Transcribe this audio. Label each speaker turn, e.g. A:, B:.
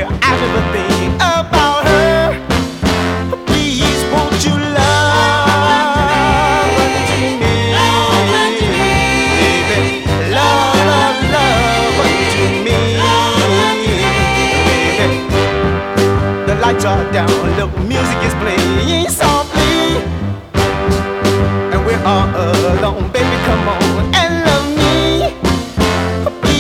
A: I never think about her. Please won't you love unto me, baby? Love, love, love unto me, baby. The lights are down, the music is playing. So